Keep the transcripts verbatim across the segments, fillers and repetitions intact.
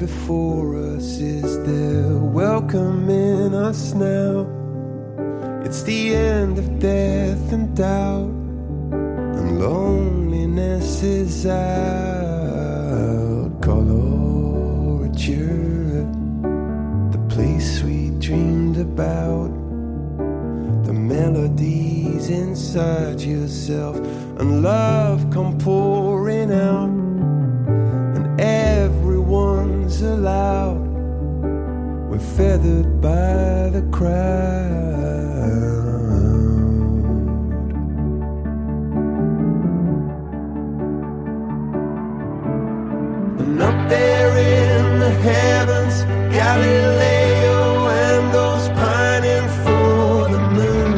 before us is there welcoming us now. It's the end of death and doubt, and loneliness is out. Colorature, the place we dreamed about, the melodies inside yourself, and love come pouring out, and everyone's allowed. We're feathered by the crowd. And up there in the heavens, Galileo and those pining for the moon.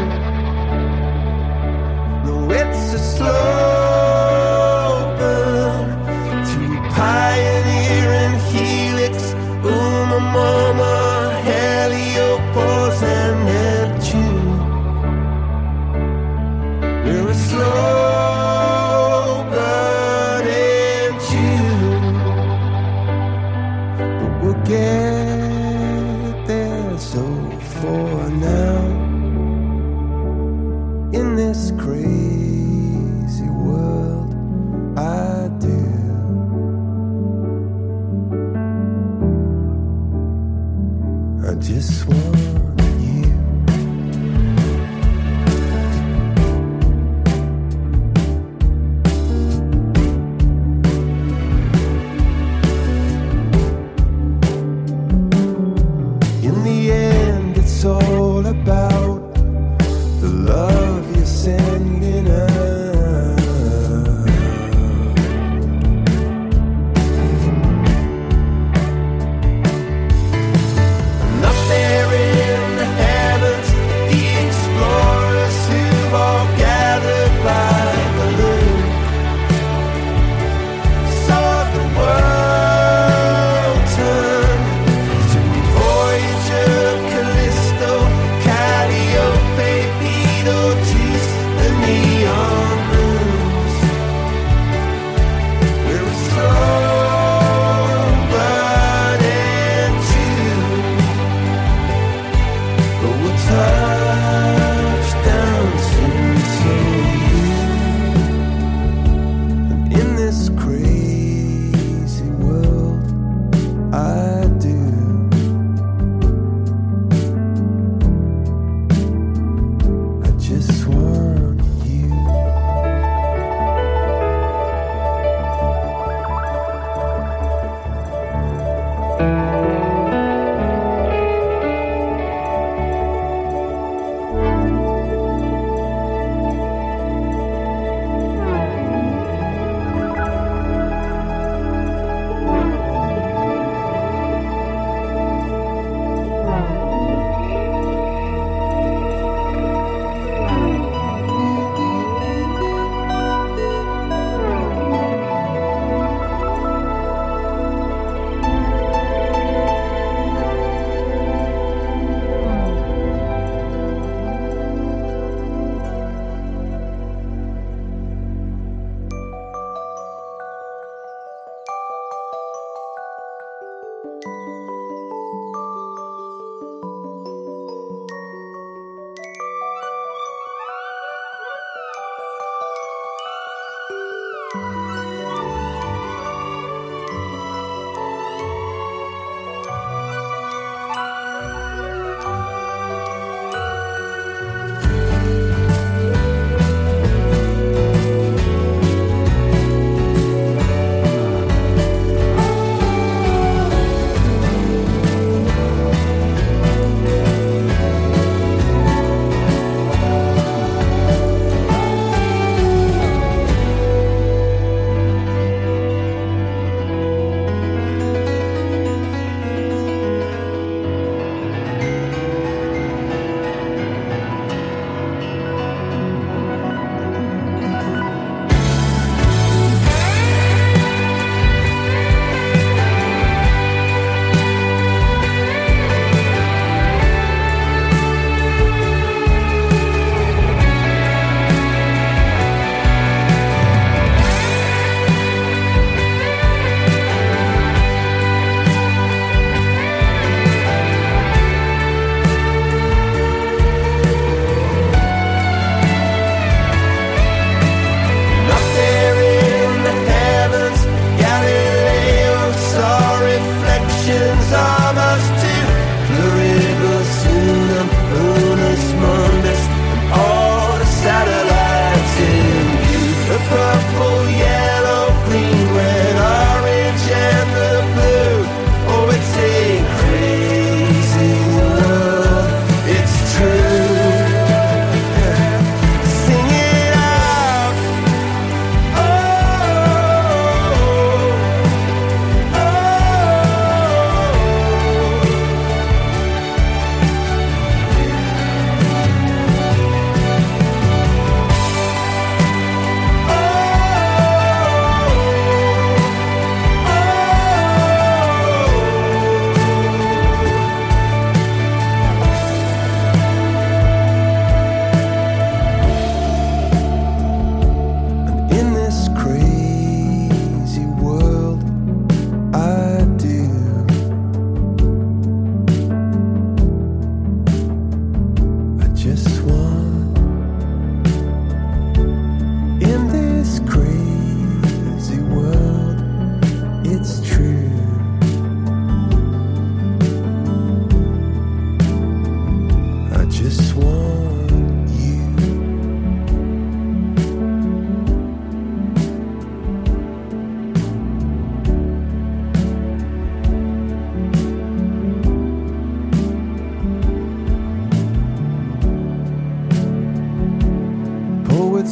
No, it's a slow burn to Pioneer and Helix, Uma, Mama, Heliopause and Neptune. We're a slow burn in June, but we'll get there. So for now, in this crazy world, I do. I just want you. In the end, it's all about the love you're sending out. And up there in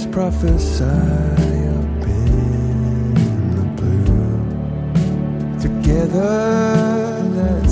prophesy up in the blue. Together, that's